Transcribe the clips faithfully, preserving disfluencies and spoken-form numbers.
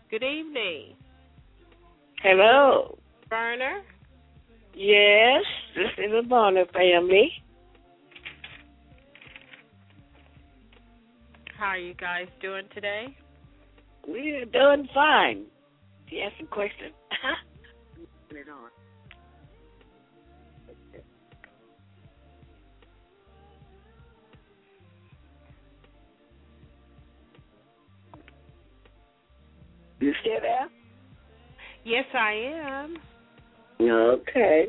Good evening. Hello. Berner? Yes, this is the Bonner family. How are you guys doing today? We're doing fine. Do you have some questions? Put it on. You still there? Yes, I am. Okay.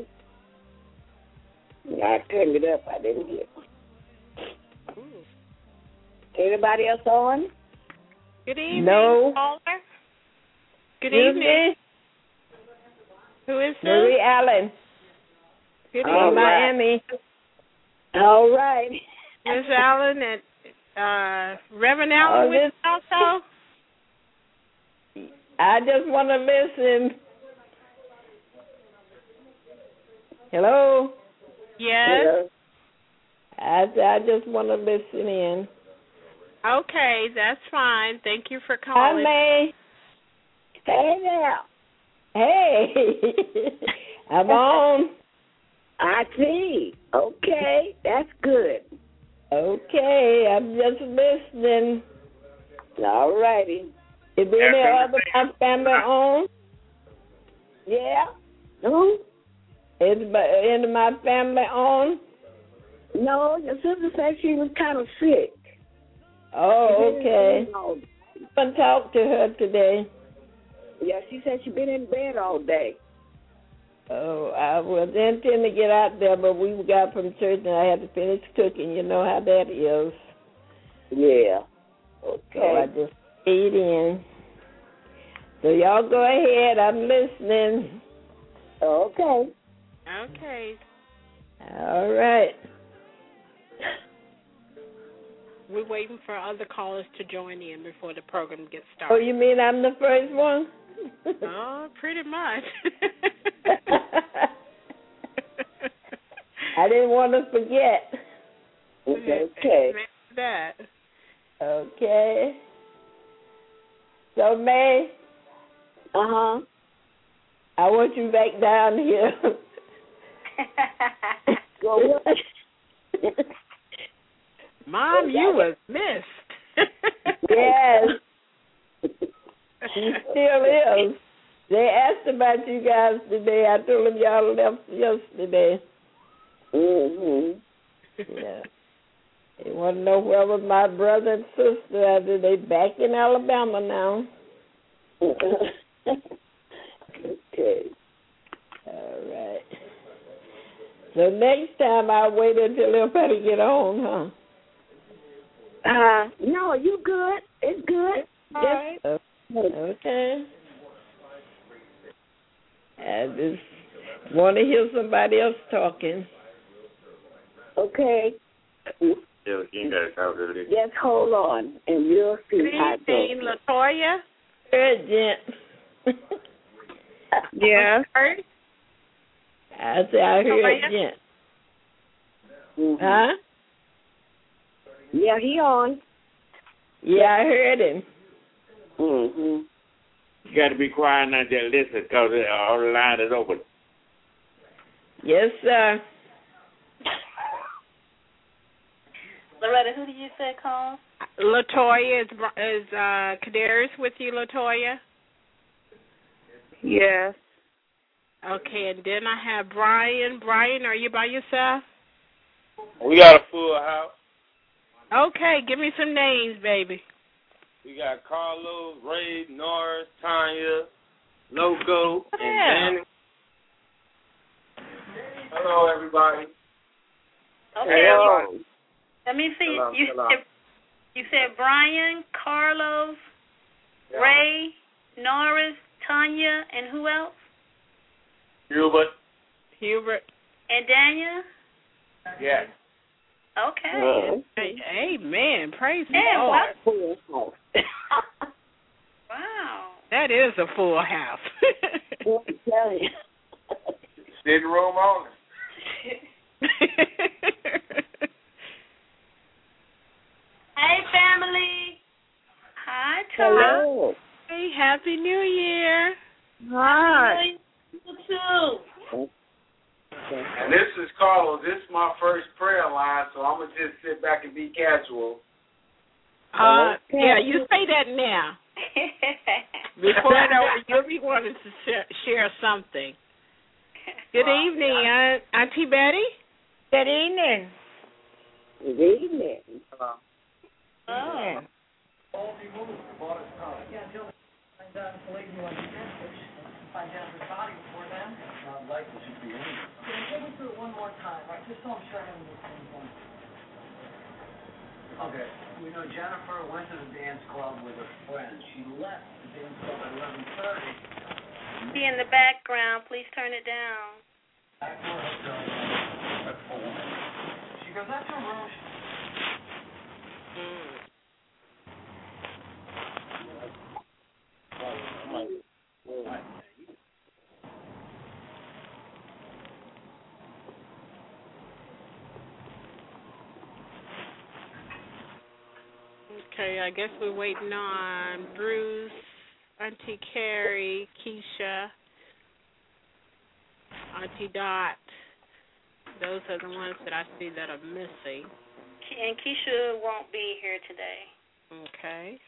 I turned it up. I didn't hear. Ooh. Anybody else on? Good evening, No. caller. Good Excuse evening. me? Who is this? Marie Allen Good from All evening, right. Miami. All right. Miss Allen and uh, Reverend Allen Oh, with this- us also. I just want to listen. Hello? Yes. Hello. I, I just want to listen in. Okay, that's fine. Thank you for Hi, calling. May. Hey now. Hey. I'm on. I see. Okay, that's good. Okay, I'm just listening. All righty. Is there any other my family on? Yeah. No. Is my- any of my family on? No, your sister said she was kind of sick. Oh, okay. No. I haven't talked to her today. Yeah, she said she been in bed all day. Oh, I was intending to get out there, but we got from church and I had to finish cooking. You know how that is. Yeah. So I Okay. just stayed in. So y'all go ahead. I'm listening. Okay. Okay. All right. We're waiting for other callers to join in before the program gets Oh, started. you mean I'm the first one? Oh, pretty much. I didn't want to forget. Okay. That. Okay. So, May, Uh-huh. I want you back down here. Go what? Mom, you was missed. Yes. She still is. They asked about you guys today. I told them y'all left yesterday. Mm-hmm. Yeah. They want to know where was my brother and sister. Are they back in Alabama now? Okay. All right. So next time I'll wait until everybody get on, huh? Uh, no, you good. It's good. All right. Uh, okay. I just want to hear somebody else talking. Okay. Yeah, you gotta talk to it. Just hold on, and you'll see Good how it evening, goes. Latoya. Urgent. Yeah. Heard? I said I heard Latoya? gent. Mm-hmm. Huh? Yeah, he on. Yeah, I heard him. Mm-hmm. You got to be quiet now, just listen, because all the line is open. Yes, sir. Loretta, who did you say called? Latoya, is, is uh, Kadaris with you, Latoya? Yes. Okay, and then I have Brian. Brian, are you by yourself? We got a full house. Okay, give me some names, baby. We got Carlos, Ray, Norris, Tanya, Loco, and Yeah. Danny. Hello, everybody. Okay. Hello. Let me see. Hello, you hello. said you said Brian, Carlos, Yeah. Ray, Norris, Tanya, and who else? Hubert. Hubert. And Daniel? Yes. Okay. Uh, Hey, amen. Praise the Yeah, Lord. full house. Wow. That is a full house. I'm telling you. Sitting room only. Hey, family. Hi, Tom. Hello. Hey, Happy New Year. Hi. You too. And this is Carlos. This is my first prayer line, so I'm going to just sit back and be casual. Uh, yeah, you say that now. Before I know it, you'll be wanting to share, share something. Good evening, Aunt, Auntie Betty. Good evening. Good evening. Hello. Oh. Okay, we know Jennifer went to the dance club with her friends. She left the dance club at eleven thirty. Be in the background. Please turn it down. Back to her hotel room at four. She goes, that's her room. Okay, I guess we're waiting on Bruce, Auntie Carrie, Keisha, Auntie Dot. Those are the ones that I see that are missing. And Keisha won't be here today. Okay.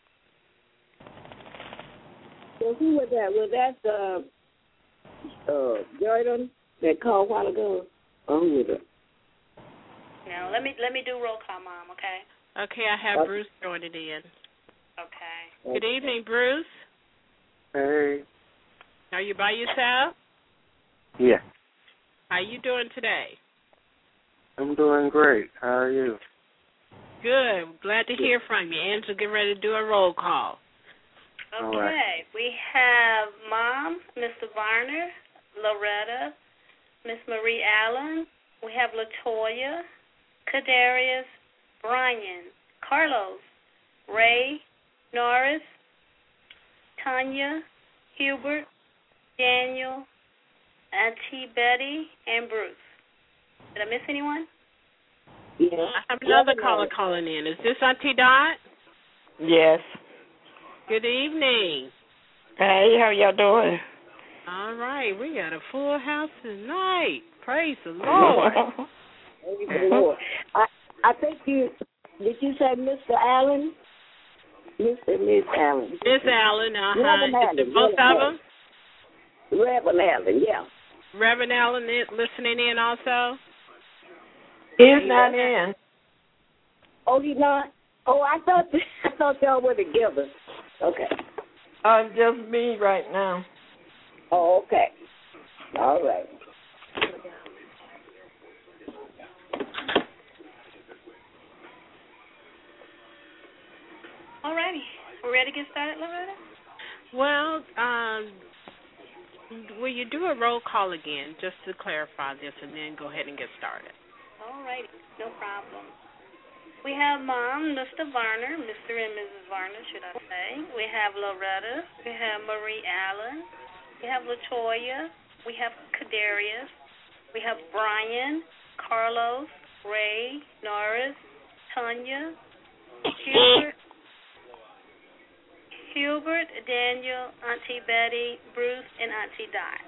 So who was that? Was that uh, uh, Jordan that called a while ago? Or who was it? Now, let me let me do roll call, Mom, okay? Okay, I have Okay. Bruce joining in. Okay. Good evening, Bruce. Hey. Are you by yourself? Yeah. How you doing today? I'm doing great. How are you? Good. Glad to hear from you. Angela, get ready to do a roll call. Okay. All right. We have Mom, Mister Varner, Loretta, Miss Marie Allen. We have Latoya, Kadarius, Brian, Carlos, Ray, Norris, Tanya, Hubert, Daniel, Auntie Betty, and Bruce. Did I miss anyone? Yeah. I have another caller calling in. Is this Auntie Dot? Yes. Good evening. Hey, how y'all doing? All right, we got a full house tonight. Praise the Lord. Praise the Lord. I, I think you, did you say Mister Allen? Mister and Miss Allen. Miss Allen, uh-huh. Reverend Is it Allen, both yeah. of them? Reverend Allen, yeah. Reverend Allen is listening in also? He's not in. Oh, he's not? Oh, I thought I thought y'all were together. Okay. Uh, just me right now. Oh, okay. All right. All righty. We're ready to get started, Loretta? Well, um, will you do a roll call again just to clarify this and then go ahead and get started? All righty. No problem. We have Mom, Mister Varner, Mister and Missus Varner, should I say. We have Loretta. We have Marie Allen. We have Latoya. We have Kadarius. We have Brian, Carlos, Ray, Norris, Tanya, Hubert, Hubert, Daniel, Auntie Betty, Bruce, and Auntie Dot.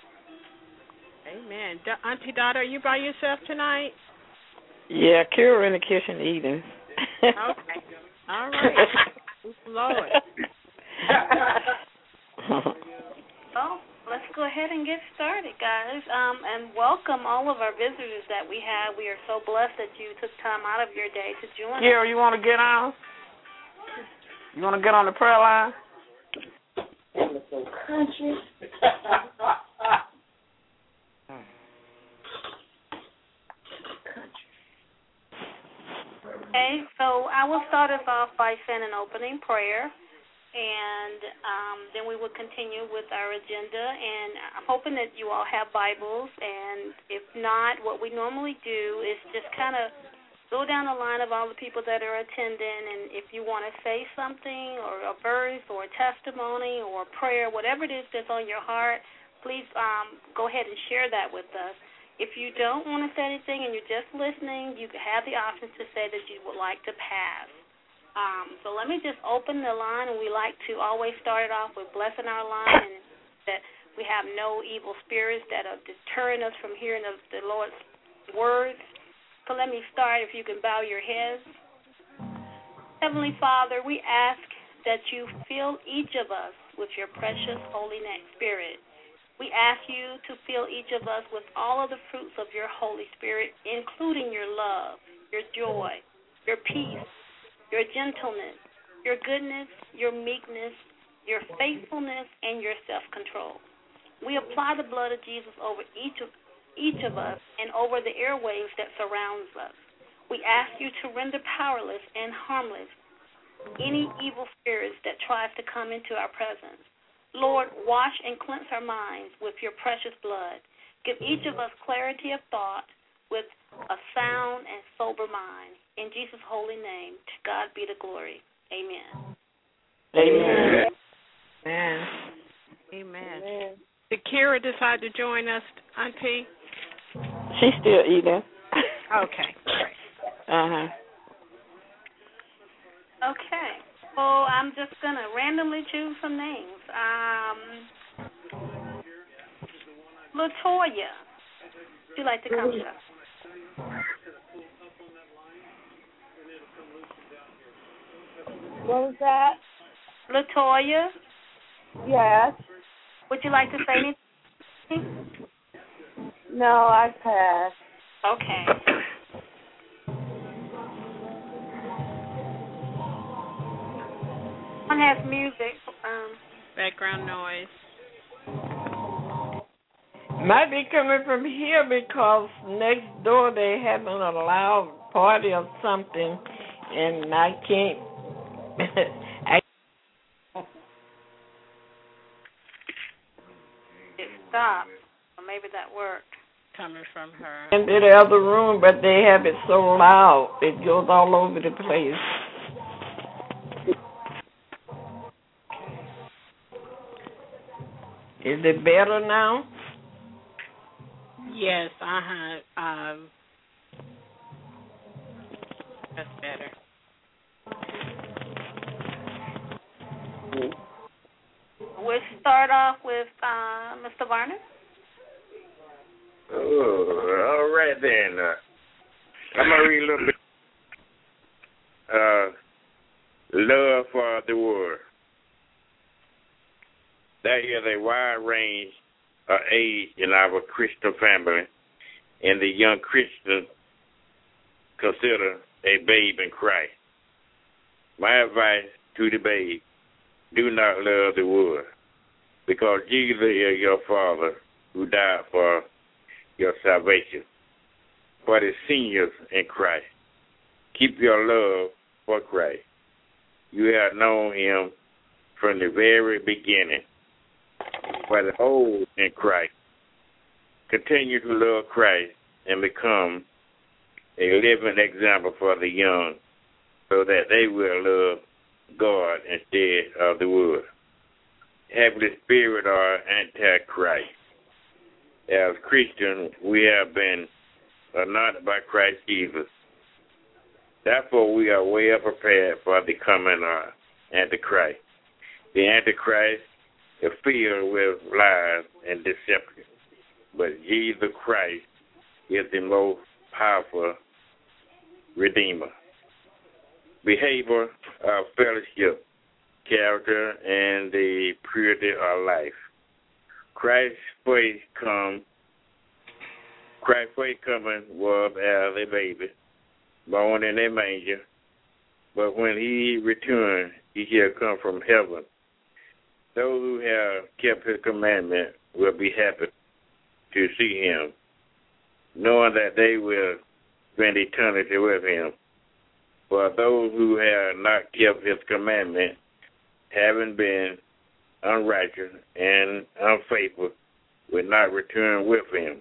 Amen. D- Auntie Dot, are you by yourself tonight? Yeah, Kira in the kitchen eating. Okay. All right. Lord. Oh, let's go ahead and get started, guys. Um, and welcome all of our visitors that we have. We are so blessed that you took time out of your day to join Kira, us. you want to get on? You want to get on the prayer line? Country. Okay, so I will start us off by saying an opening prayer, and um, then we will continue with our agenda. And I'm hoping that you all have Bibles, and if not, what we normally do is just kind of go down the line of all the people that are attending, and if you want to say something or a verse or a testimony or a prayer, whatever it is that's on your heart, please um, go ahead and share that with us. If you don't want to say anything and you're just listening, you have the option to say that you would like to pass. Um, so let me just open the line, and we like to always start it off with blessing our line, and that we have no evil spirits that are deterring us from hearing of the Lord's words. So let me start, if you can bow your heads. Heavenly Father, we ask that you fill each of us with your precious Holy Spirit. We ask you to fill each of us with all of the fruits of your Holy Spirit, including your love, your joy, your peace, your gentleness, your goodness, your meekness, your faithfulness, and your self-control. We apply the blood of Jesus over each of each of us and over the airwaves that surrounds us. We ask you to render powerless and harmless any evil spirits that tries to come into our presence. Lord, wash and cleanse our minds with your precious blood. Give each of us clarity of thought with a sound and sober mind. In Jesus' holy name, to God be the glory. Amen. Amen. Amen. Amen. Amen. Did Kara decide to join us, Auntie? She's still eating. Okay, great. Uh-huh. Okay. So I'm just going to randomly choose some names. Um, Latoya, would you like to come to us? What was that? Latoya? Yes. Would you like to say anything? No, I passed. Okay. One has music. Um, Background noise. Might be coming from here because next door they having a loud party or something, and I can't. I it stopped. Or maybe that worked. Coming from her. into the other room, but they have it so loud it goes all over the place. Is it better now? Yes, uh-huh. Um, that's better. We'll start off with uh, Mister Varner. Oh, all right then. Uh, I'm going to read a little bit. Uh, love for the world. There is a wide range of age in our Christian family, and the young Christian consider a babe in Christ. My advice to the babe, do not love the world, because Jesus is your Father who died for your salvation. For the seniors in Christ, keep your love for Christ. You have known him from the very beginning. For the old in Christ, continue to love Christ and become a living example for the young so that they will love God instead of the world. Heavenly Spirit are anti-Christ. As Christians, we have been anointed by Christ Jesus. Therefore, we are well prepared for the coming of Antichrist. The Antichrist is filled with lies and deception, but Jesus Christ is the most powerful Redeemer. Behavior of fellowship, character, and the purity of life. Christ's first come. Christ's first coming was as a baby, born in a manger. But when he returned, he shall come from heaven. Those who have kept his commandment will be happy to see him, knowing that they will spend eternity with him. For those who have not kept his commandment, having been unrighteous and unfaithful, will not return with him.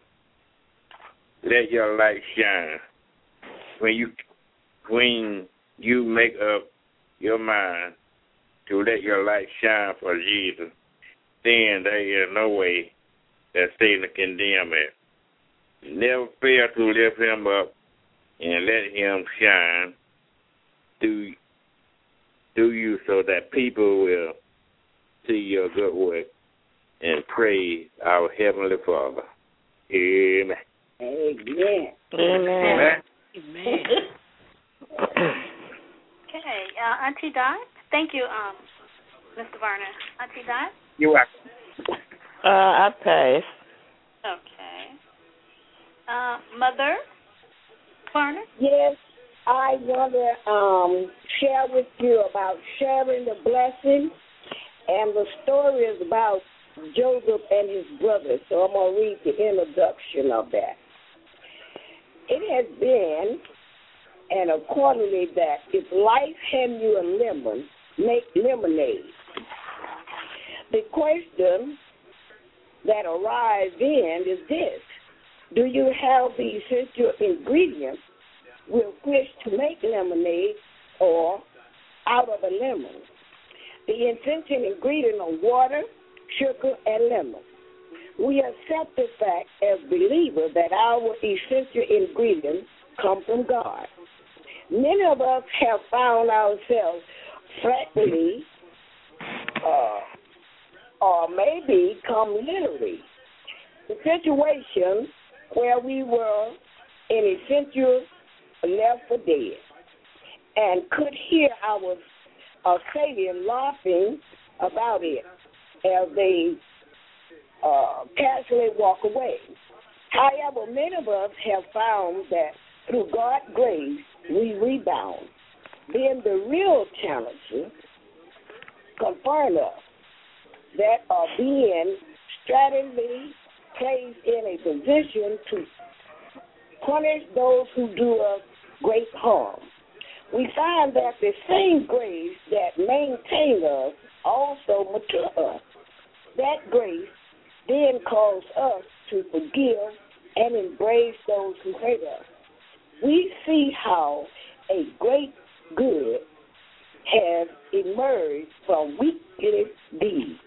Let your light shine. When you when you make up your mind to let your light shine for Jesus, then there is no way that Satan can condemn it. Never fail to lift him up and let him shine through through you so that people will see your good work and praise our Heavenly Father. Amen. Amen. Amen. Amen. Okay, uh, Auntie Dot. Thank you, um, Mister Varner. Auntie Dot? You're welcome. Uh, I pass. Okay. Uh, Mother Varner? Yes, I want to um, share with you about sharing the blessing, and the story is about Joseph and his brothers. So I'm going to read the introduction of that. It has been, and accordingly that, if life hand you a lemon, make lemonade. The question that arises then is this: do you have the essential ingredients with which to make lemonade or out of a lemon? The essential ingredient are water, sugar, and lemon. We accept the fact as believers that our essential ingredients come from God. Many of us have found ourselves flatly uh, or maybe come literally the situation where we were in essential left for dead and could hear our, our Savior laughing about it as they uh, casually walk away. However, many of us have found that through God's grace, we rebound. Then the real challenges confront us that are being strategically placed in a position to punish those who do us great harm. We find that the same grace that maintains us also matures us. That grace then calls us to forgive and embrace those who hate us. We see how a great good has emerged from wicked deeds.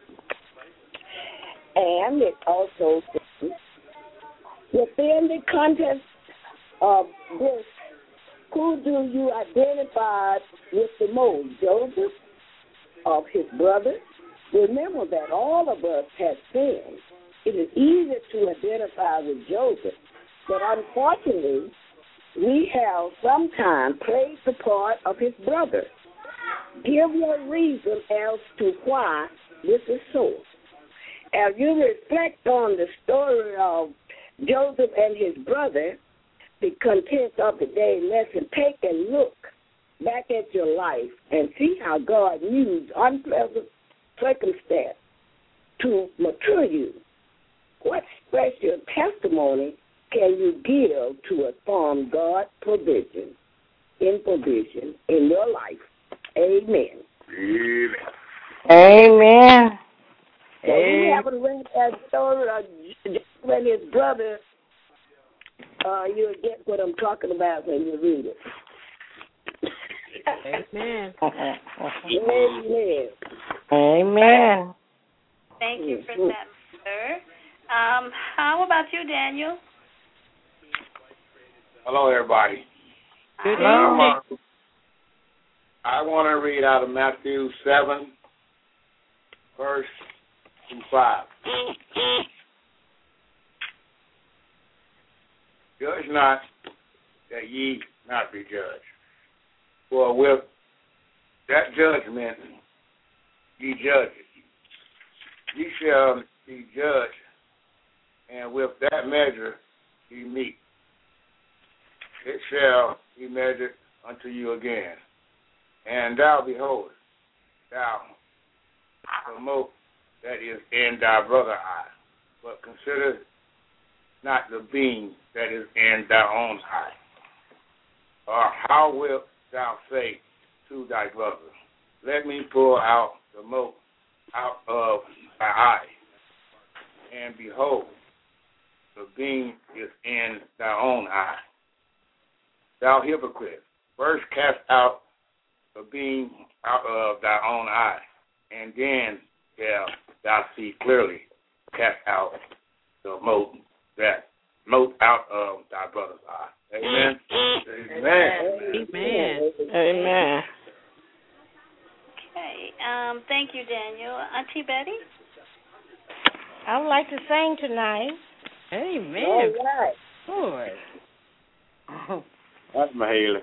And it also says, within the context of this, who do you identify with the most? Joseph of his brothers? Remember that all of us have sinned. It is easy to identify with Joseph, but unfortunately, we have sometimes played the part of his brother. Give your reason as to why this is so. As you reflect on the story of Joseph and his brother, the content of the day lesson, take a look back at your life and see how God used unpleasant circumstance to mature you. What special testimony can you give to affirm God's provision in provision in your life? Amen. Amen. Amen. So you haven't read that story of Joseph and his brother, uh, you'll get what I'm talking about when you read it. Amen. Amen. Amen. Thank you for that, sir. Um, how about you, Daniel? Hello, everybody. Good Hello. evening. I want to read out of Matthew seven, verse five. Judge not, that ye not be judged. For with that judgment ye judge it, ye shall be judged, and with that measure ye meet, it shall be measured unto you again. And thou behold, thou the mote that is in thy brother's eye, but consider not the beam that is in thy own eye. Or how wilt thou say to thy brother, let me pull out the mote out of thy eye, and behold, the beam is in thy own eye. Thou hypocrite, first cast out the beam out of thy own eye, and then shalt thou see clearly cast out the mote that mote out of thy brother's eye. Amen. Amen. Amen. Amen. Okay. Um, thank you, Daniel. Auntie Betty? I would like to sing tonight. Amen. All right. Lord. That's Mahala.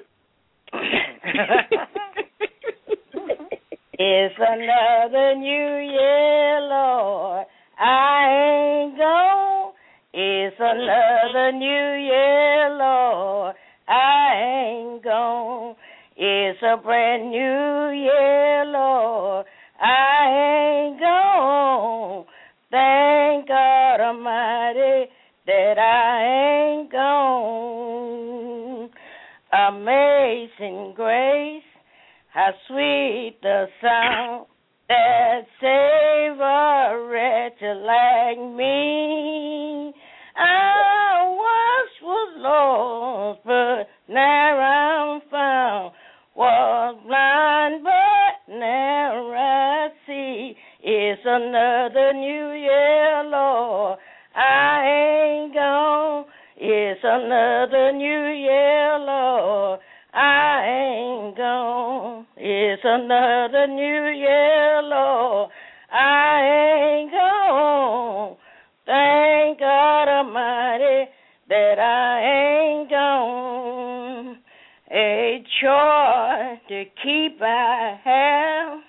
It's another new year, Lord. I ain't gone. It's another new year, Lord. I ain't gone. It's a brand new year, Lord. I ain't gone. Thank God Almighty that I ain't gone. Amazing grace, how sweet the sound that saved a wretch like me. I once was lost, but now I'm found. Was blind, but now I see. It's another new year, Lord. I ain't gone. It's another new year, Lord. I ain't gone. It's another new year, Lord. I ain't gone. Thank God Almighty that I ain't gone. A joy to keep I have,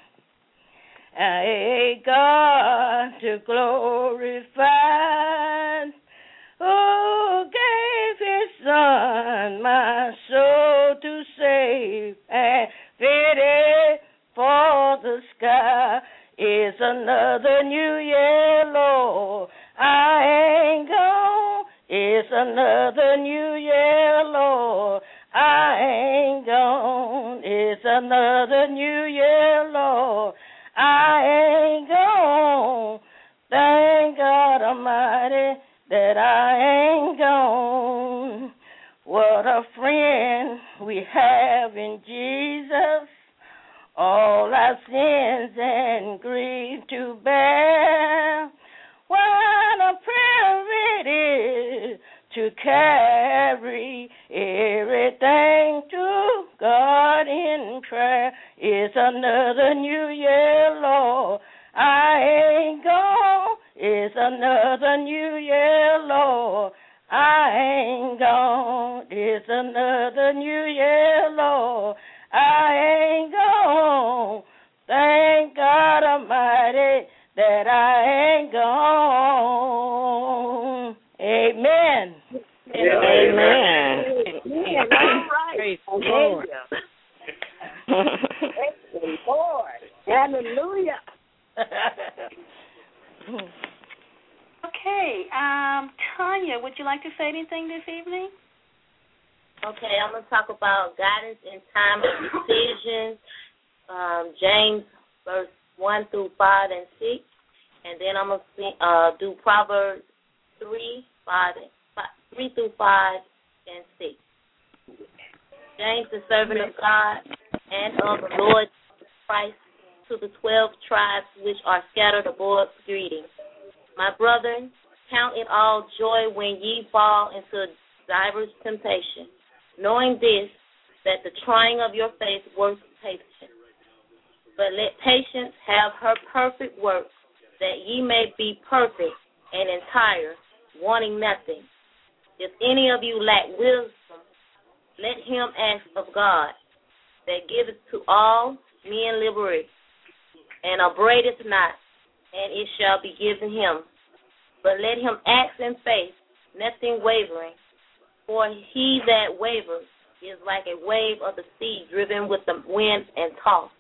a God to glorify, who gave his son my soul to save and fitted for the sky. It's another new year, Lord. I ain't gone. It's another new year, Lord. I ain't gone. It's another new year, Lord. I ain't gone. Thank God Almighty that I ain't gone. What a friend we have in Jesus. All our sins and grief to bear. What a privilege it is to carry everything to God in prayer. It's another new year, Lord. I ain't gone. It's another new year, Lord. I ain't gone. It's another new year, Lord. I ain't gone. Thank God Almighty that I ain't gone. Amen. Amen. Amen. Amen. All right. Praise the Lord. Lord. Praise the Lord. Hallelujah. Okay. Um, Tanya, would you like to say anything this evening? Okay, I'm going to talk about guidance in time of decisions, um, James verse one through five and six, and then I'm going to uh, do Proverbs three, five, three through five and six. James, the servant of God and of the Lord Christ, to the twelve tribes which are scattered abroad, greetings. My brethren, count it all joy when ye fall into divers temptation, knowing this, that the trying of your faith works patience. But let patience have her perfect work, that ye may be perfect and entire, wanting nothing. If any of you lack wisdom, let him ask of God, that giveth to all men liberally, and upbraideth not, and it shall be given him. But let him ask in faith, nothing wavering. For he that wavers is like a wave of the sea driven with the wind and tossed.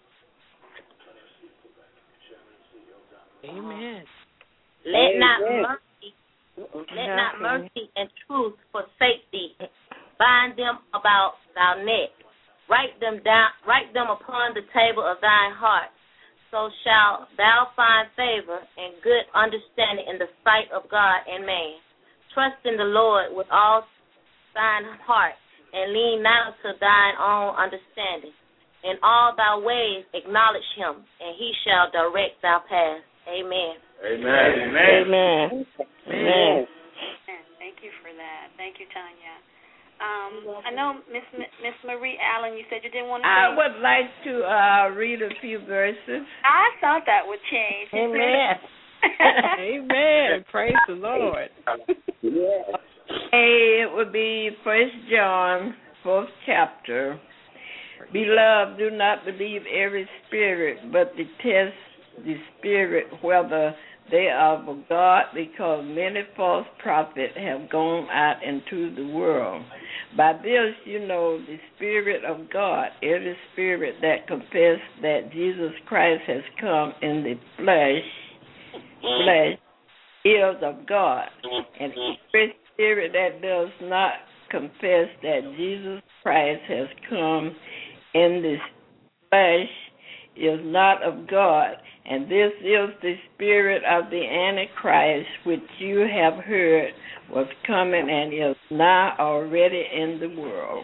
Amen. Let Amen. not mercy, let not mercy and truth forsake thee. Bind them about thy neck. Write them down. Write them upon the table of thine heart. So shalt thou find favor and good understanding in the sight of God and man. Trust in the Lord with all thine heart, and lean not to thine own understanding. In all thy ways acknowledge him, and he shall direct thy path. Amen. Amen. Amen. Amen. Thank you for that. Thank you, Tanya. Um, I know Miss Miss Marie Allen, you said you didn't want to I sing. would like to uh, read a few verses. I thought that would change. Amen. Amen. Praise the Lord. Yes. Hey, it would be First John, fourth chapter. Beloved, do not believe every spirit, but detest the spirit whether they are of God, because many false prophets have gone out into the world. By this you know the Spirit of God. Every spirit that confesses that Jesus Christ has come in the flesh, flesh is of God. And every spirit that does not confess that Jesus Christ has come in the flesh is not of God. And this is the spirit of the Antichrist, which you have heard was coming and is now already in the world.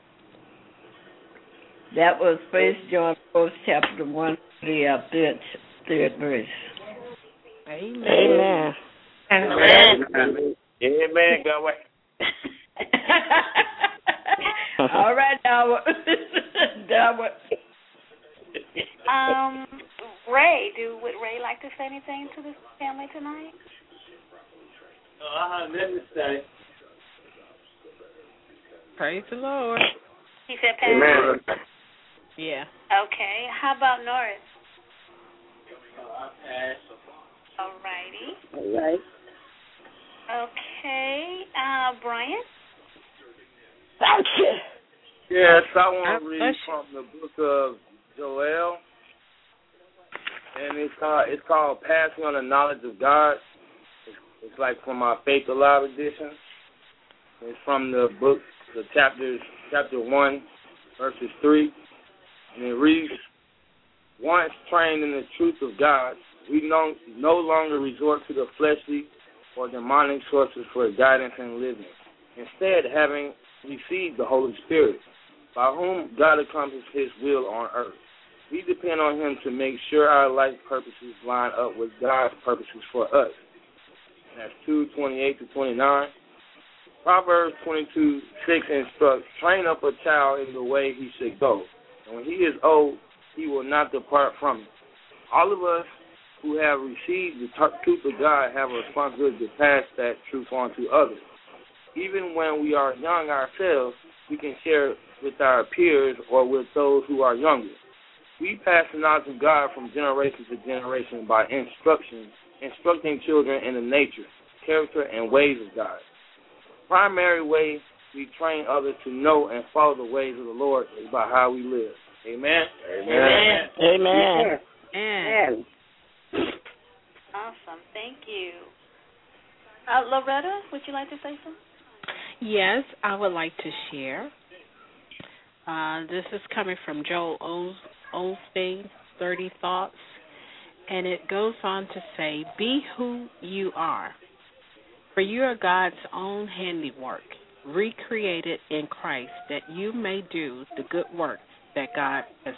That was First John fourth chapter one, the uh, third, third verse. Amen. Amen. Amen. Amen. Go away. All right, Dawa. Dawa. Um, Ray, do would Ray like to say anything to this family tonight? Oh, I have nothing to say. Praise the Lord. He said, Pastor. Amen. Yeah. Okay. How about Norris? Oh, I pass. All righty. All right. Okay. Uh, Brian? Thank you. Yes, I want to I- read from the book of Joel, and it's called it's called Passing on the Knowledge of God. It's, it's like from my Faith Alive edition. It's from the book, the chapters, chapter one, verses three, and it reads: Once trained in the truth of God, we no, no longer resort to the fleshly or demonic sources for guidance and living. Instead, having received the Holy Spirit, by whom God accomplishes His will on earth, we depend on Him to make sure our life purposes line up with God's purposes for us. And that's two twenty-eight to twenty-nine. Proverbs twenty-two six instructs, train up a child in the way he should go, and when he is old, he will not depart from it. All of us who have received the t- truth of God have a responsibility to pass that truth on to others. Even when we are young ourselves, we can share with our peers or with those who are younger. We pass the knowledge of God from generation to generation by instruction, instructing children in the nature, character, and ways of God. The primary way we train others to know and follow the ways of the Lord is by how we live. Amen? Amen. Amen. Amen. Awesome. Thank you. Uh, Loretta, would you like to say something? Yes, I would like to share. Uh, this is coming from Joel Os- Osteen, thirty Thoughts, and it goes on to say, be who you are, for you are God's own handiwork, recreated in Christ, that you may do the good works that God has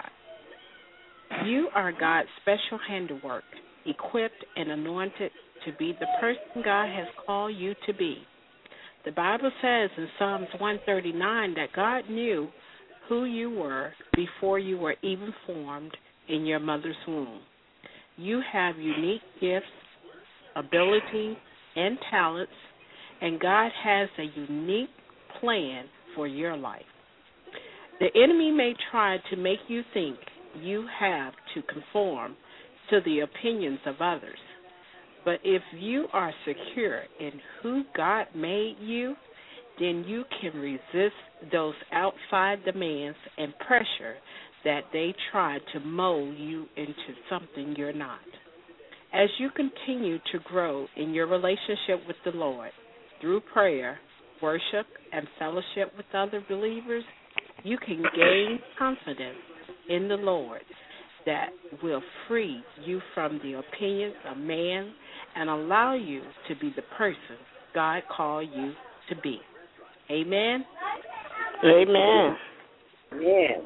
done. You are God's special handiwork, equipped and anointed to be the person God has called you to be. The Bible says in Psalms one thirty-nine that God knew who you were before you were even formed in your mother's womb. You have unique gifts, abilities, and talents, and God has a unique plan for your life. The enemy may try to make you think you have to conform to the opinions of others. But if you are secure in who God made you, then you can resist those outside demands and pressure that they try to mold you into something you're not. As you continue to grow in your relationship with the Lord through prayer, worship, and fellowship with other believers, you can gain confidence in the Lord that will free you from the opinions of man and allow you to be the person God called you to be. Amen? Amen. Yes.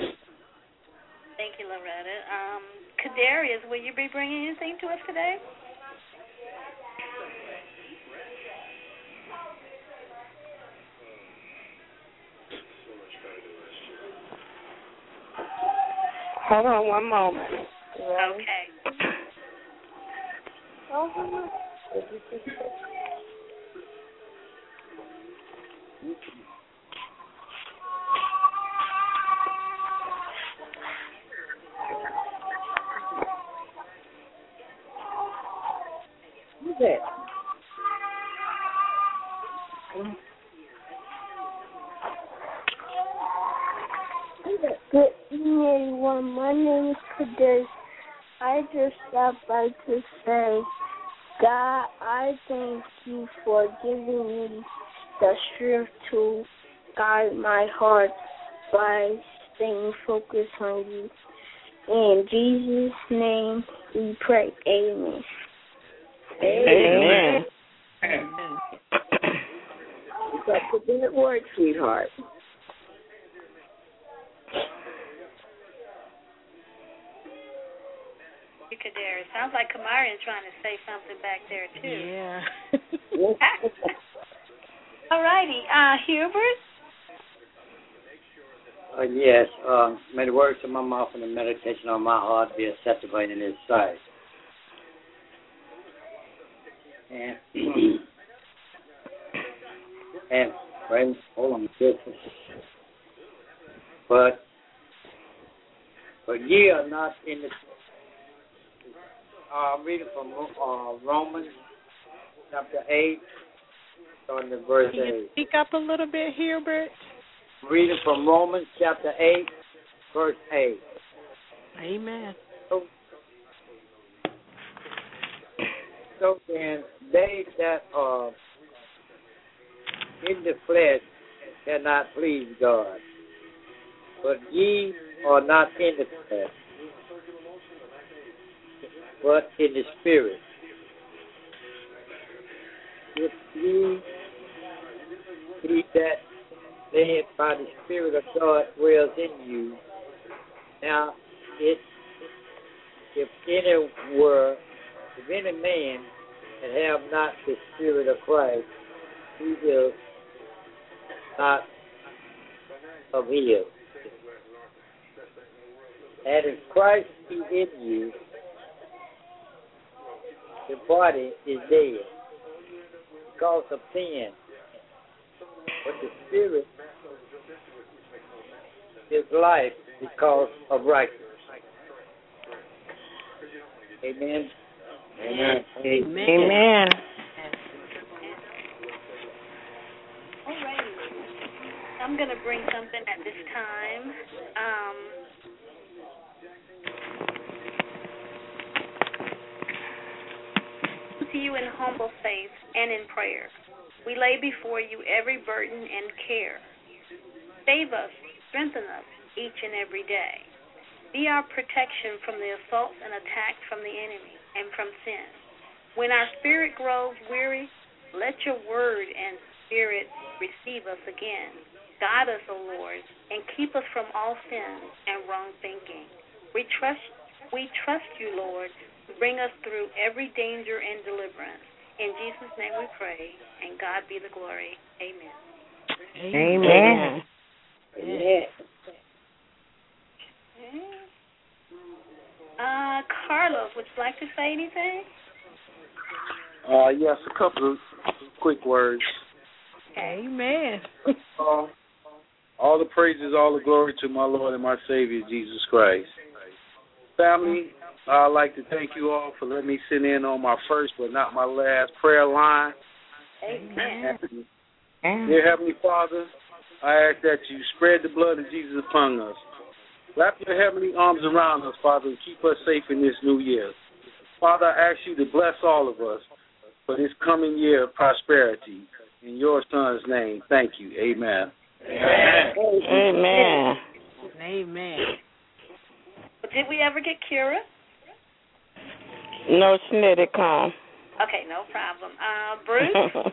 Thank you, Loretta. Um, Kadarius, will you be bringing anything to us today? Hold on one moment. Okay. Oh, Who's that? Good evening, everyone. My name is Kadesh. I just stopped by to say, God, I thank you for giving me the strength to guide my heart by staying focused on you. In Jesus' name we pray. Amen. Amen. Amen. That's a good word, sweetheart. You could dare. It sounds like Kamarian trying to say something back there, too. Yeah. All righty. Uh, Hubert? Uh, yes. Uh, may the words of my mouth and the meditation of my heart be acceptable in His sight. And, and wait, hold on, but but ye are not in the. Uh, I'm reading from uh, Romans chapter eight, starting at verse Can you eight. speak up a little bit, Hubert? Reading from Romans chapter eight, verse eight. Amen. So, so then, they that are in the flesh cannot please God, but ye are not in the flesh, but in the Spirit. If ye be that led by the Spirit of God dwells in you, now it if any were if any man that have not the Spirit of Christ, he is not of his. And if Christ be in you, the body is dead because of sin, but the Spirit is life because of righteousness. Amen. Amen. Amen. Amen. All righty. I'm going to bring something at this time. Um, to you in humble faith and in prayer. We lay before you every burden and care. Save us, strengthen us each and every day. Be our protection from the assaults and attacks from the enemy and from sin. When our spirit grows weary, let your word and spirit receive us again. Guide us, O Lord, and keep us from all sin and wrong thinking. We trust, we trust you, Lord, to bring us through every danger and deliverance. In Jesus' name we pray, and God be the glory. Amen. Amen. Amen. Okay. Uh, Carlos, would you like to say anything? Uh, yes, a couple of quick words. Amen. Uh, all the praises, all the glory to my Lord and my Savior, Jesus Christ. Family, I'd like to thank you all for letting me sit in on my first but not my last prayer line. Amen. Dear Heavenly Father, I ask that you spread the blood of Jesus upon us. Wrap your heavenly arms around us, Father, and keep us safe in this new year. Father, I ask you to bless all of us for this coming year of prosperity. In your Son's name, thank you. Amen. Amen. Amen. Amen. Did we ever get Kira? No, she needed to come. Okay, no problem. Uh, Bruce?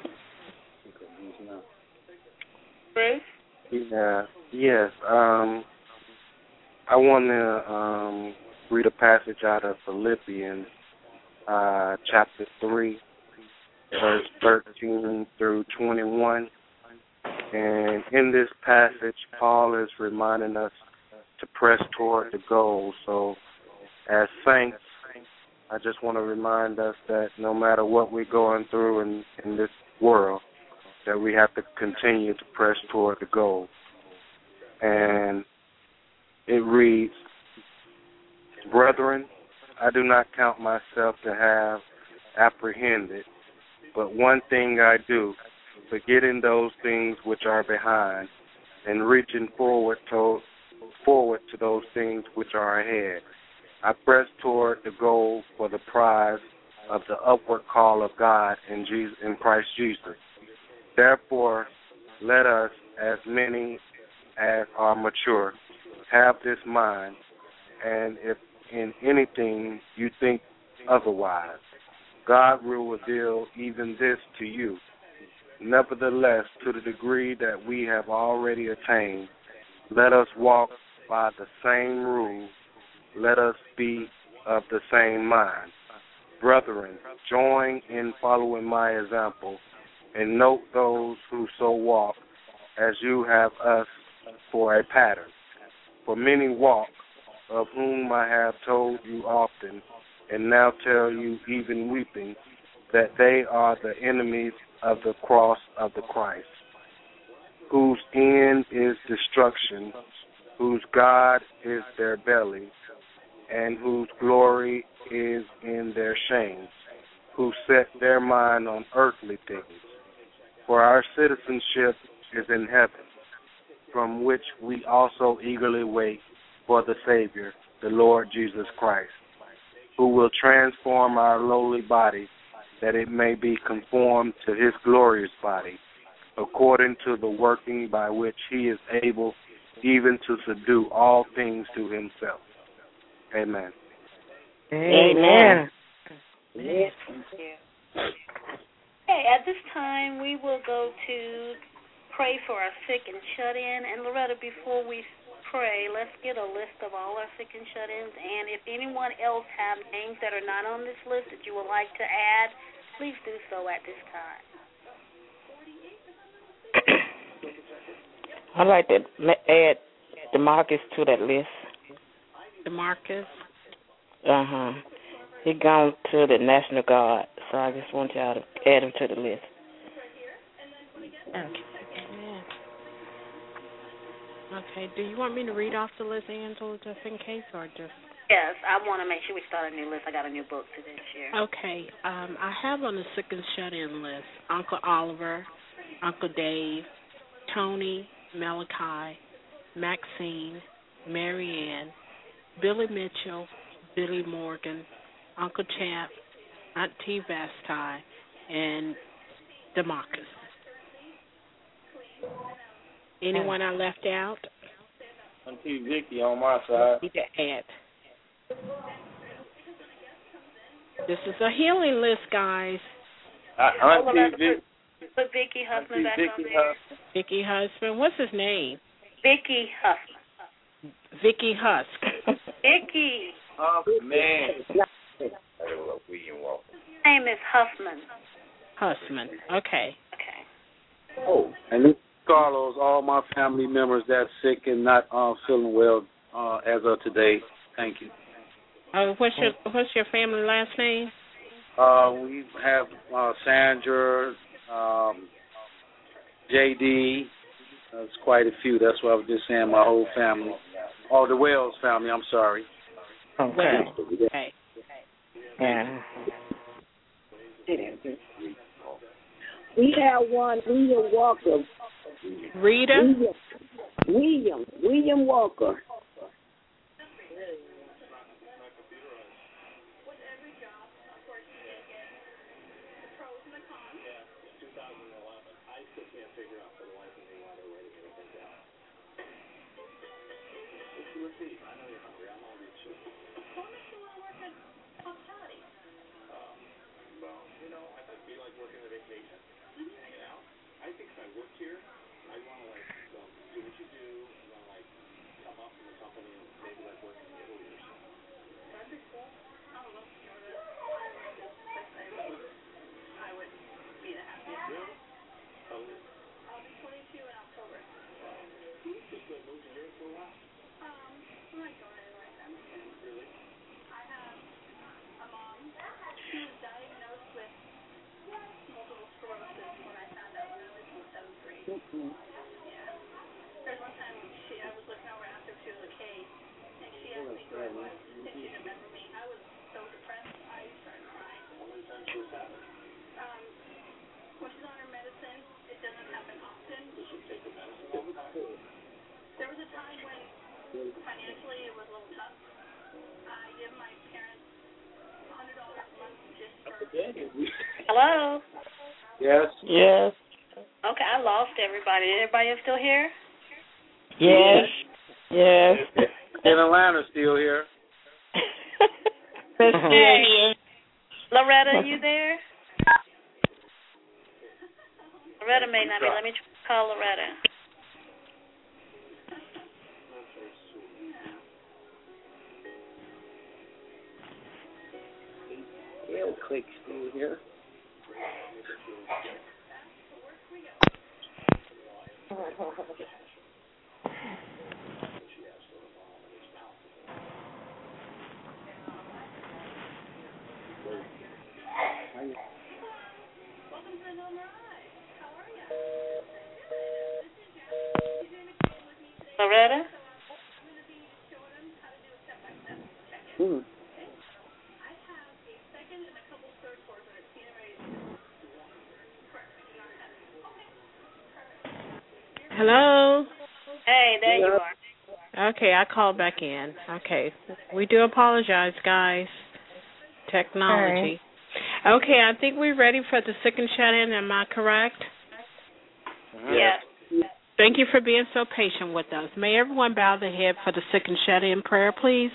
Bruce? Yeah. Yes. Um, I want to um, read a passage out of Philippians, uh, chapter three, verse thirteen through twenty-one. And in this passage, Paul is reminding us to press toward the goal. So as saints, I just want to remind us that no matter what we're going through in, in this world, that we have to continue to press toward the goal. And it reads, "Brethren, I do not count myself to have apprehended, but one thing I do, forgetting those things which are behind, and reaching forward to, forward to those things which are ahead. I press toward the goal for the prize of the upward call of God in Jesus, in Christ Jesus. Therefore, let us, as many as are mature, have this mind, and if in anything you think otherwise, God will reveal even this to you. Nevertheless, to the degree that we have already attained, let us walk by the same rule. Let us be of the same mind. Brethren, join in following my example, and note those who so walk, as you have us for a pattern. For many walk, of whom I have told you often, and now tell you even weeping, that they are the enemies of the cross of the Christ, whose end is destruction, whose God is their belly, and whose glory is in their shame, who set their mind on earthly things. For our citizenship is in heaven, from which we also eagerly wait for the Savior, the Lord Jesus Christ, who will transform our lowly body, that it may be conformed to his glorious body, according to the working by which he is able even to subdue all things to himself. Amen. Amen. Amen. Okay, at this time we will go to pray for our sick and shut-in. And Loretta, before we pray, let's get a list of all our sick and shut-ins. And if anyone else have names that are not on this list that you would like to add, please do so at this time. I'd like to add DeMarcus to that list. DeMarcus? Uh-huh. He gone to the National Guard, so I just want y'all to add him to the list. Okay. Okay. Do you want me to read off the list, Angela, just in case, or just? Yes, I want to make sure we start a new list. I got a new book to this year. Okay. Um, I have on the sick and shut-in list Uncle Oliver, Uncle Dave, Tony, Malachi, Maxine, Marianne, Billy Mitchell, Billy Morgan, Uncle Champ, Auntie Vasti, and DeMarcus. Anyone I left out? Auntie Vicky on my side. Need to add. This is a healing list, guys. Uh, Auntie Vicky. Put Vicky Huffman back Vicky on there. Vicky Husband. What's his name? Vicky Huffman. Vicky Husk. Vicky. Oh, man. William Walker. Name is Huffman. Huffman. Okay. Okay. Oh, and Carlos, all my family members that's sick and not uh, feeling well uh, as of today. Thank you. Uh, what's your What's your family last name? Uh, we have uh, Sandra, um, J D. That's quite a few. That's what I was just saying. My whole family. Oh, the Wells family. I'm sorry. Okay. Okay. Yeah. We have one, William Walker. Rita? William. William. William Walker. Mm-mm. There's one time she, I was looking over after she was a case, and she asked me who I was, and she didn't remember me. I was so depressed, I started crying. Um, when she's on her medicine, it doesn't happen often. There was a time when financially it was a little tough. I give my parents one hundred dollars a month just for... Hello? Yes. Yes. Okay, I lost everybody. Everybody else still here? Yes. Yes. In Atlanta, still here. Hey, Loretta, you there? Loretta may not be. Let me call Loretta. It'll click still here. Loretta? Hmm. Hello? Hey, there you are. Okay, I called back in. Okay. We do apologize, guys. Technology. Okay, I think we're ready for the second shut-in. Am I correct? Yes. Thank you for being so patient with us. May everyone bow their head for the second shut-in prayer, please?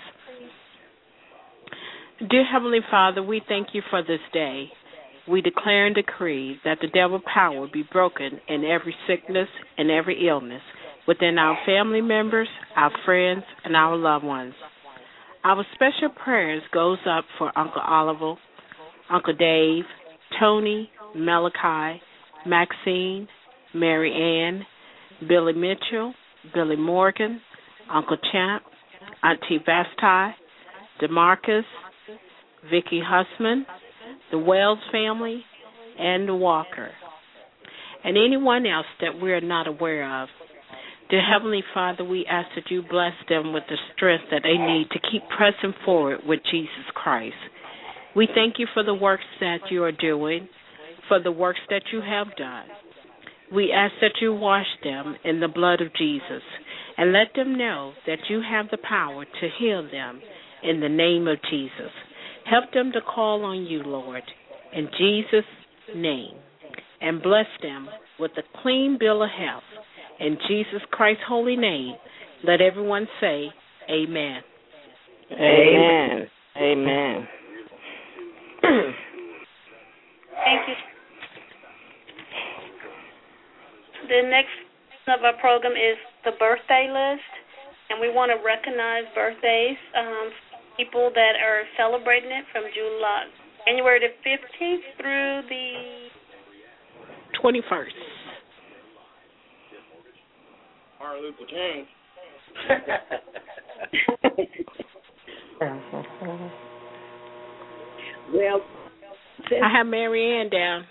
Dear Heavenly Father, we thank you for this day. We declare and decree that the devil's power be broken in every sickness and every illness within our family members, our friends, and our loved ones. Our special prayers goes up for Uncle Oliver, Uncle Dave, Tony, Malachi, Maxine, Mary Ann, Billy Mitchell, Billy Morgan, Uncle Champ, Auntie Vasti, DeMarcus, Vicky Hussman, the Wells family, and the Walker, and anyone else that we are not aware of. Dear Heavenly Father, we ask that you bless them with the strength that they need to keep pressing forward with Jesus Christ. We thank you for the works that you are doing, for the works that you have done. We ask that you wash them in the blood of Jesus and let them know that you have the power to heal them in the name of Jesus. Help them to call on you, Lord, in Jesus' name, and bless them with a clean bill of health. In Jesus Christ's holy name, let everyone say amen. Amen. Amen. Thank you. The next of our program is the birthday list, and we want to recognize birthdays, um, people that are celebrating it from July, January the fifteenth through the twenty-first. Martin Luther King. Well, I have Mary Ann down.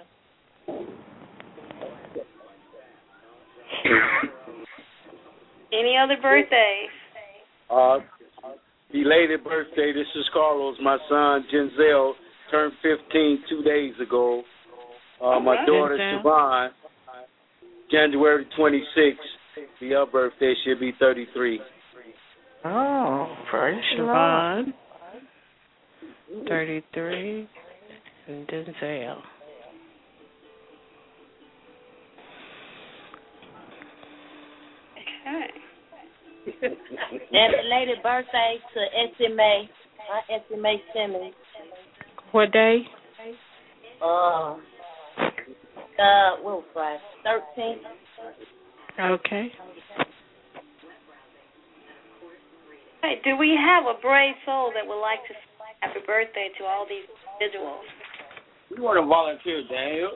Any other birthdays? Uh, belated birthday. This is Carlos. My son, Genzel, turned fifteen two days ago. Uh, my daughter, Genzel. Siobhan, January twenty-sixth. The her birthday should be thirty-three. Oh, praise Siobhan, thirty-three, and Denzel. Okay. And belated birthday to S M A, uh, S M A Simmons. What day? Uh, uh, what was Friday? thirteenth. Okay. Hey, do we have a brave soul that would like to say happy birthday to all these individuals? We want to volunteer, Daniel.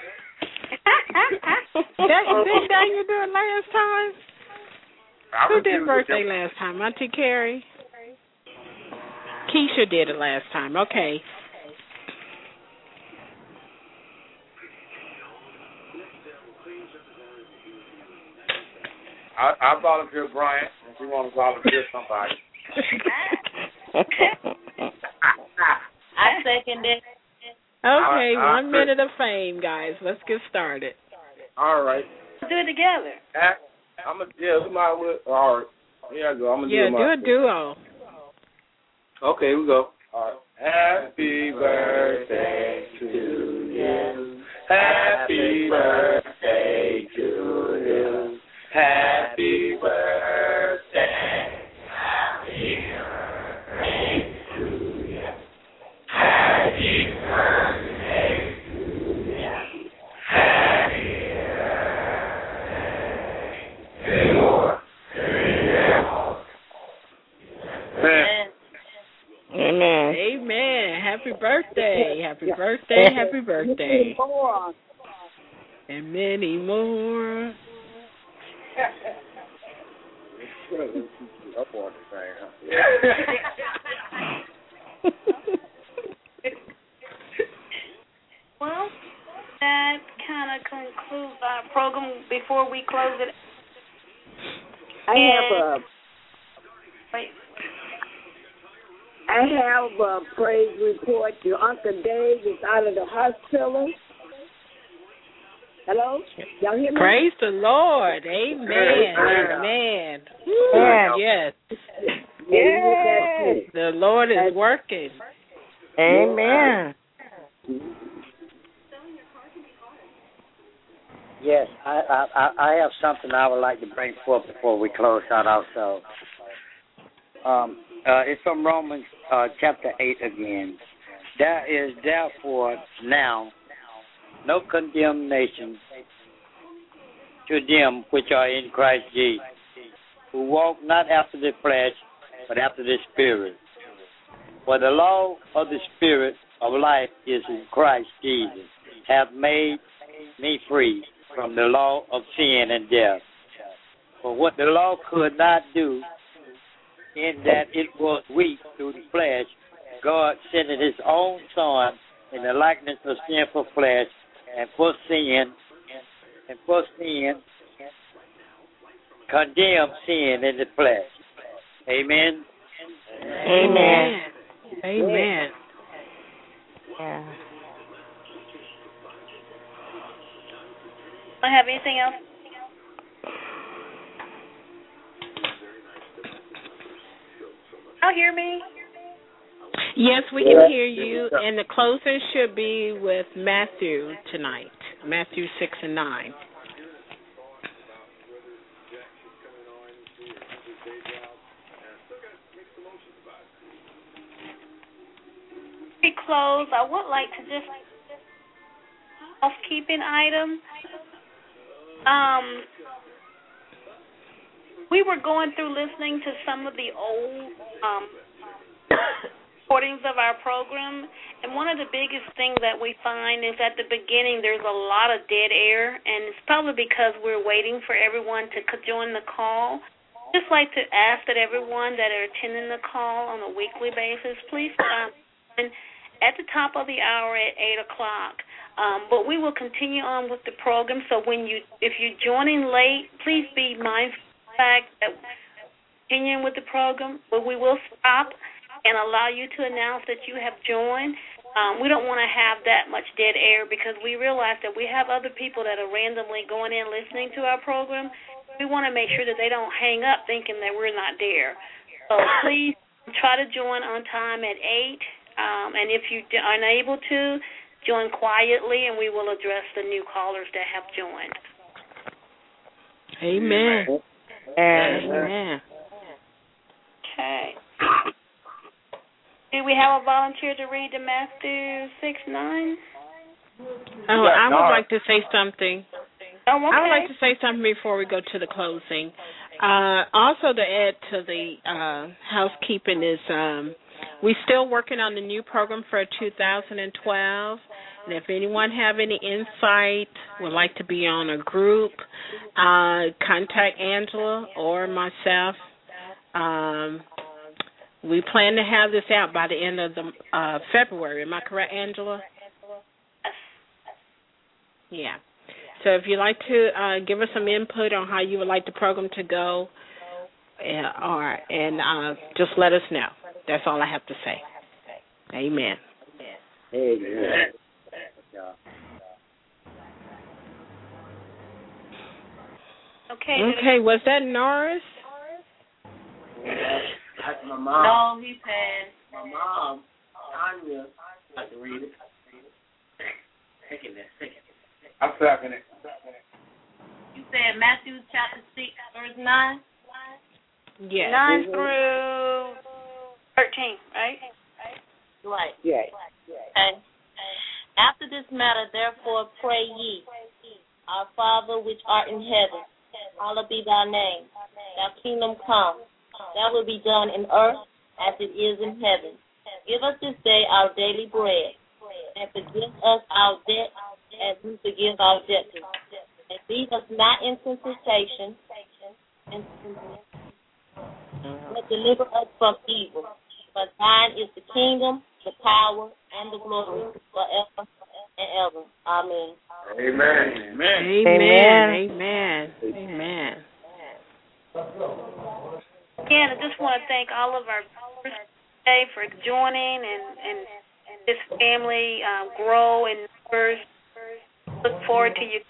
That, did Daniel do it last time? I Who was did giving birthday it last time? Auntie Carrie? Keisha did it last time. Okay. I, I volunteer Brian if you want to volunteer somebody. I second it. Okay, I, I, one minute of fame, guys. Let's get started. All right. Let's do it together. I'm a yeah. We might well. All right. Here I go. I'm gonna yeah, do, do a duo. Okay, we go. All right. Happy birthday to you. Happy birthday to you. Happy birthday. Happy birthday to you. Happy birthday to you. Happy birthday to you. Amen. Amen. Happy birthday. Happy birthday. Happy birthday. And many more. Up on the thing, huh? Well, that kind of concludes our program. Before we close it, I have a. Wait. I have a praise report. Your Uncle Dave is out of the hospital. Hello? Y'all hear me? Praise the Lord. Amen. Amen. Woo, yes. Yes. The Lord is working. Amen. Yes, I, I I have something I would like to bring forth before we close out also. Um, uh, it's from Romans uh, chapter eight again. There is therefore now no condemnation to them which are in Christ Jesus, who walk not after the flesh, but after the Spirit. For the law of the Spirit of life is in Christ Jesus, have made me free from the law of sin and death. For what the law could not do, in that it was weak through the flesh, God sent his own Son in the likeness of sinful flesh, and for sin, and for sin, condemned sin in the flesh. Amen. Amen. Amen. Yeah. I have anything else? Y'all hear me? Yes, we can hear you. And the closing should be with Matthew tonight. Matthew six and nine. We close. I would like to just housekeeping item. Um, we were going through listening to some of the old um, recordings of our program, and one of the biggest things that we find is at the beginning there's a lot of dead air, and it's probably because we're waiting for everyone to join the call. Just like to ask that everyone that are attending the call on a weekly basis, please um, at the top of the hour at eight o'clock. Um, but we will continue on with the program. So when you, if you're joining late, please be mindful of the fact that we're continuing with the program, but we will stop and allow you to announce that you have joined. Um, we don't want to have that much dead air because we realize that we have other people that are randomly going in listening to our program. We want to make sure that they don't hang up thinking that we're not there. So please try to join on time at eight, um, and if you are unable to, join quietly, and we will address the new callers that have joined. Amen. Amen. Okay. Do we have a volunteer to read the Matthew six nine? Oh, I would like to say something. Oh, okay. I would like to say something before we go to the closing. Uh, also, to add to the uh, housekeeping is um, we're still working on the new program for two thousand twelve. And if anyone have any insight, would like to be on a group, uh, contact Angela or myself. Um, we plan to have this out by the end of the uh, February. Am I correct, Angela? Yeah. So if you'd like to uh, give us some input on how you would like the program to go, uh, or and uh, just let us know. That's all I have to say. Amen. Amen. Okay. Okay, was that Norris? That's my mom. No, he said. My mom, Tanya, I can read it. Second that, second. I'm second it. You said Matthew chapter six, verse nine? Yes. Nine through thirteen, right? Right. Yes. Okay. After this matter, therefore, pray ye, Our Father which art in heaven, hallowed be thy name. Thy kingdom come. Thy will be done in earth as it is in heaven. Give us this day our daily bread, and forgive us our debt as we forgive our debtors. And lead us not into temptation, but deliver us from evil. For thine is the kingdom, the power, and the glory forever and ever. Amen. Amen. Amen. Amen. Amen. Amen. Again, I just want to thank all of our viewers today for joining and, and, and this family um, grow in numbers. Look forward to you.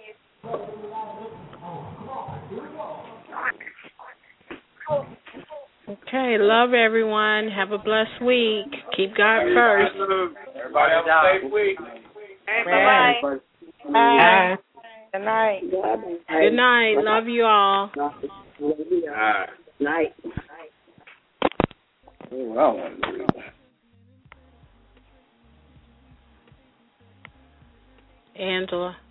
Okay, love everyone. Have a blessed week. Keep God first. Everybody have a safe week. Bye bye. Bye. Good night. Good night. Love you all. Night. Night. Wow. Angela.